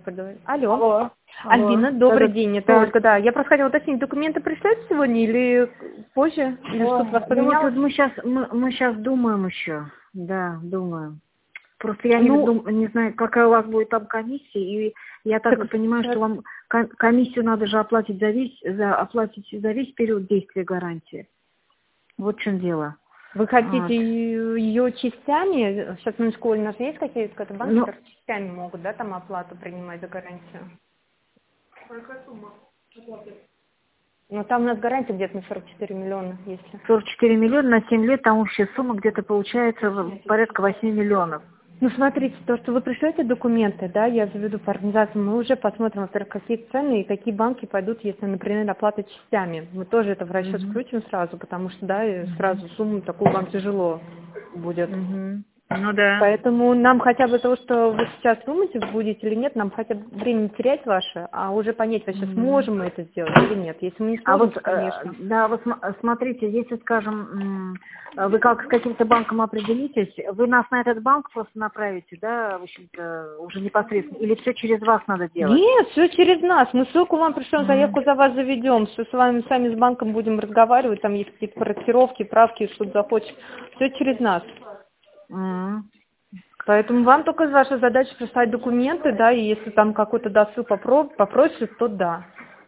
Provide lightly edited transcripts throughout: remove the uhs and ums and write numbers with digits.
проговорить. Алло. Алло. Альбина, добрый Да, день, это да. Ольга, да. Я просто хотела уточнить, документы пришлют сегодня или позже? Или что-то у вас Ну вот поменялось? мы сейчас думаем еще. Да, думаем. Просто я Ну, не знаю, какая у вас будет там комиссия, и я так понимаю, что вам комиссию надо же оплатить за весь период действия гарантии. Вот в чем дело. вы хотите Вот. ее частями? Сейчас на школе у нас есть какие-то банки, Ну, которые частями могут, да, там оплату принимать за гарантию? Ну, там у нас гарантия где-то на 44 миллиона, если. 44 миллиона на 7 лет, там общая сумма где-то получается порядка 8 миллионов. Ну, смотрите, то, что вы пришлете документы, да, я заведу по организации, мы уже посмотрим, во-первых, какие цены и какие банки пойдут, если, например, оплата частями. Мы тоже это в расчет включим сразу, потому что, да, и сразу сумму такую вам тяжело будет. Ну да. Поэтому нам хотя бы то, что вы сейчас думаете, будете или нет, нам хотя бы время не терять ваше, а уже понять, вообще сможем мы это сделать или нет. Если мы не А сможем, вот, то, конечно. да, вот смотрите, если, скажем, вы как с каким-то банком определитесь, вы нас на этот банк просто направите, да, в общем-то, уже непосредственно, или все через вас надо делать? Нет, все через нас. Мы ссылку вам пришлем, заявку за вас заведем. Все с вами, сами с банком будем разговаривать. Там есть какие-то корректировки, правки, что захочешь. Все через нас. Поэтому вам только ваша задача прислать документы, да, и если там какой-то досыл попросит, то да.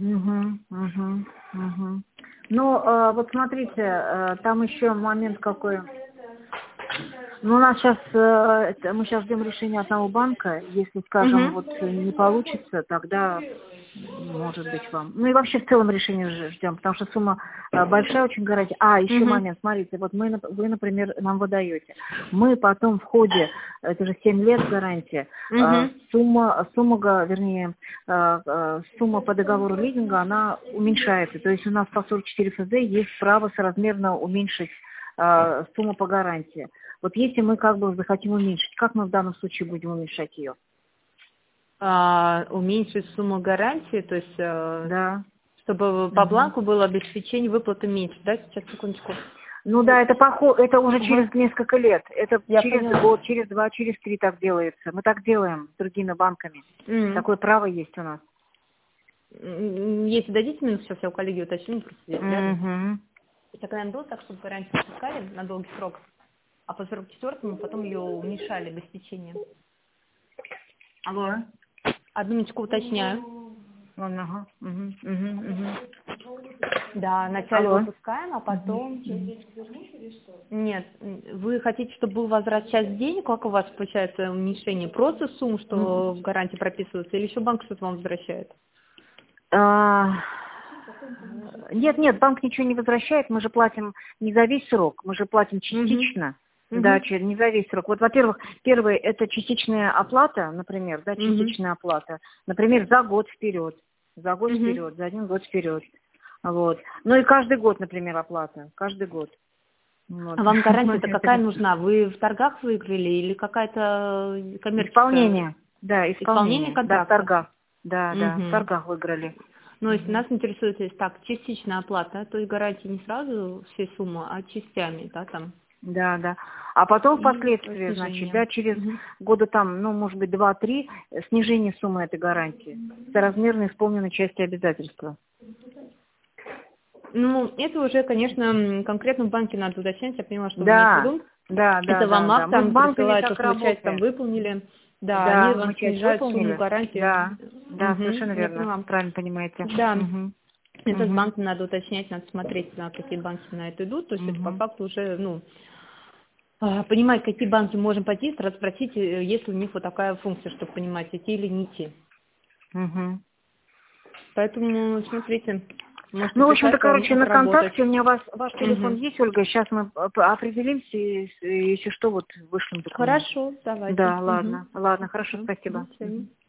Ну, вот смотрите, там еще момент какой. Ну, у нас сейчас, мы сейчас ждем решения одного банка. Если, скажем, Мгм. вот не получится, тогда может быть вам. Ну и вообще в целом решение ждем, потому что сумма большая очень гарантия. А, еще Мгм. момент, смотрите, вот вы, например, нам выдаете. Мы потом в ходе, это же 7 лет гарантия, Мгм. сумма по договору лизинга, она уменьшается. То есть у нас по 44 ФЗ есть право соразмерно уменьшить сумму по гарантии. Вот если мы как бы захотим уменьшить, как мы в данном случае будем уменьшать ее? Уменьшить сумму гарантии, то есть, Да. чтобы по бланку было обеспечение выплаты меньше, да, сейчас, секундочку. Ну да, это уже Ага. через несколько лет. Это Я через поняла. год, через 2, через 3 так делается. Мы так делаем с другими банками. Такое право есть у нас. Если дадите минут, сейчас я у коллеги уточню, просто здесь рядом. Угу. Это когда было так, чтобы гарантию пускали на долгий срок, а по 44-му потом ее уменьшали обеспечение. Алло. Одну минутку уточняю. Ага. Да, вначале Алло. выпускаем, а потом... Нет, вы хотите, чтобы был возврат часть денег, как у вас получается уменьшение? Просто сумму, что в гарантии прописывается, или еще банк что-то вам возвращает? Нет, банк ничего не возвращает, мы же платим не за весь срок, мы же платим частично. Да, не за весь срок. Вот, во-первых, первое, это частичная оплата, например, да, частичная оплата. Например, за год вперед, за 1 год вперед. Вот. Ну и каждый год, например, оплата, каждый год. Вот. А вам гарантия-то какая нужна? Вы в торгах выиграли или какая-то коммерческая? Исполнение, да, Исполнение да, в контракта? торгах. Да, в торгах выиграли. Ну, если нас интересует, если так, частичная оплата, то и гарантия не сразу всей суммы, а частями, да, там. Да. А потом И впоследствии, значит, да, через года там, ну, может быть, 2-3, снижение суммы этой гарантии, соразмерно исполненной части обязательства. Ну, это уже, конечно, конкретно в банке надо уточнять, я поняла, что вы имеете в Да. виду. Это вам акт, Мы с там банками присылают, так что вы часть там работаем. выполнили. Да, они Да, вам мы часть снижают сумму выполнили. гарантии. Да, совершенно Я верно. поняла. Правильно понимаете. Да. Это с банком надо уточнять, надо смотреть, на какие банки на это идут. То есть это по факту уже, ну, понимать, какие банки можем пойти, сразу спросить, есть ли у них вот такая функция, чтобы понимать, идти или не идти. Поэтому смотрите, можете Ну, в общем-то, писать, короче, на поработать. контакте у меня ваш телефон есть, Ольга. Сейчас мы определимся, и если что, вот вышлем документ. Хорошо, давайте. Да, ладно, хорошо, До спасибо. свидания.